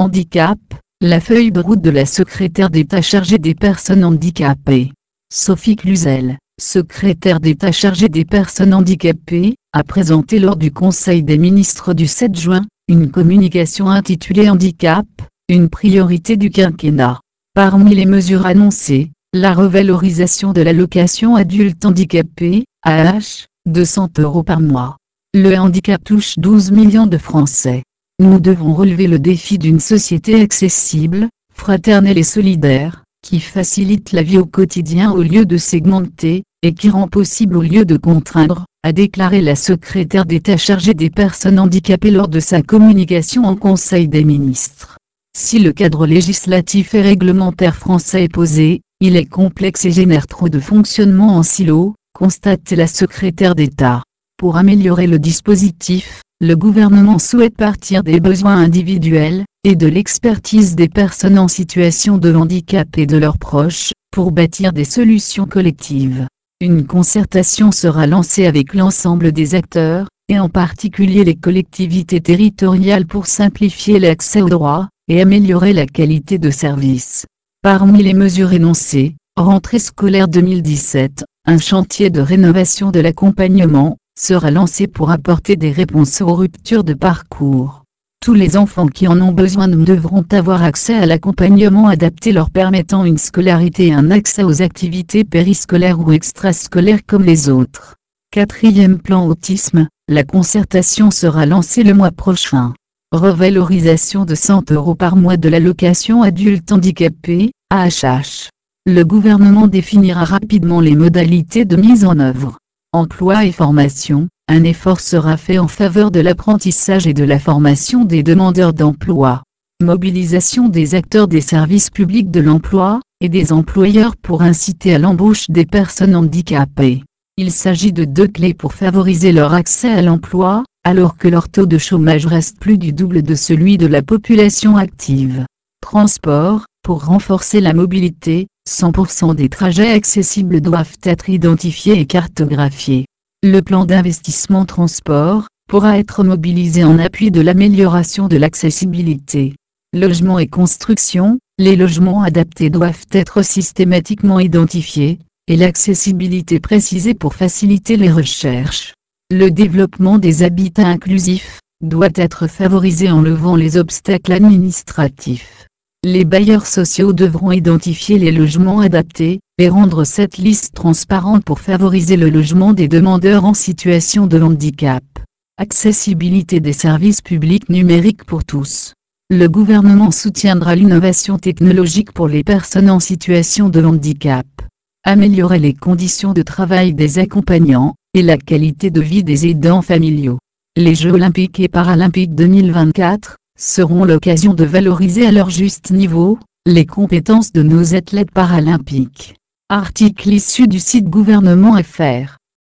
Handicap, la feuille de route de la secrétaire d'État chargée des personnes handicapées. Sophie Cluzel, secrétaire d'État chargée des personnes handicapées, a présenté lors du Conseil des ministres du 7 juin, une communication intitulée Handicap, une priorité du quinquennat. Parmi les mesures annoncées, la revalorisation de l'allocation adulte handicapé, AH, de 100 € par mois. Le handicap touche 12 millions de Français. Nous devons relever le défi d'une société accessible, fraternelle et solidaire, qui facilite la vie au quotidien au lieu de segmenter, et qui rend possible au lieu de contraindre, a déclaré la secrétaire d'État chargée des personnes handicapées lors de sa communication en Conseil des ministres. Si le cadre législatif et réglementaire français est posé, il est complexe et génère trop de fonctionnement en silo, constate la secrétaire d'État. Pour améliorer le dispositif, le gouvernement souhaite partir des besoins individuels, et de l'expertise des personnes en situation de handicap et de leurs proches, pour bâtir des solutions collectives. Une concertation sera lancée avec l'ensemble des acteurs, et en particulier les collectivités territoriales pour simplifier l'accès aux droits, et améliorer la qualité de service. Parmi les mesures énoncées, rentrée scolaire 2017, un chantier de rénovation de l'accompagnement sera lancé pour apporter des réponses aux ruptures de parcours. Tous les enfants qui en ont besoin devront avoir accès à l'accompagnement adapté leur permettant une scolarité et un accès aux activités périscolaires ou extrascolaires comme les autres. Quatrième plan autisme, la concertation sera lancée le mois prochain. Revalorisation de 100 € par mois de l'allocation adulte handicapé, AHH. Le gouvernement définira rapidement les modalités de mise en œuvre. Emploi et formation, un effort sera fait en faveur de l'apprentissage et de la formation des demandeurs d'emploi. Mobilisation des acteurs des services publics de l'emploi, et des employeurs pour inciter à l'embauche des personnes handicapées. Il s'agit de deux clés pour favoriser leur accès à l'emploi, alors que leur taux de chômage reste plus du double de celui de la population active. Transport, pour renforcer la mobilité, 100% des trajets accessibles doivent être identifiés et cartographiés. Le plan d'investissement transport pourra être mobilisé en appui de l'amélioration de l'accessibilité. Logement et construction, les logements adaptés doivent être systématiquement identifiés, et l'accessibilité précisée pour faciliter les recherches. Le développement des habitats inclusifs doit être favorisé en levant les obstacles administratifs. Les bailleurs sociaux devront identifier les logements adaptés, et rendre cette liste transparente pour favoriser le logement des demandeurs en situation de handicap. Accessibilité des services publics numériques pour tous. Le gouvernement soutiendra l'innovation technologique pour les personnes en situation de handicap. Améliorer les conditions de travail des accompagnants, et la qualité de vie des aidants familiaux. Les Jeux olympiques et paralympiques 2024 seront l'occasion de valoriser à leur juste niveau les compétences de nos athlètes paralympiques. Article issu du site gouvernement.fr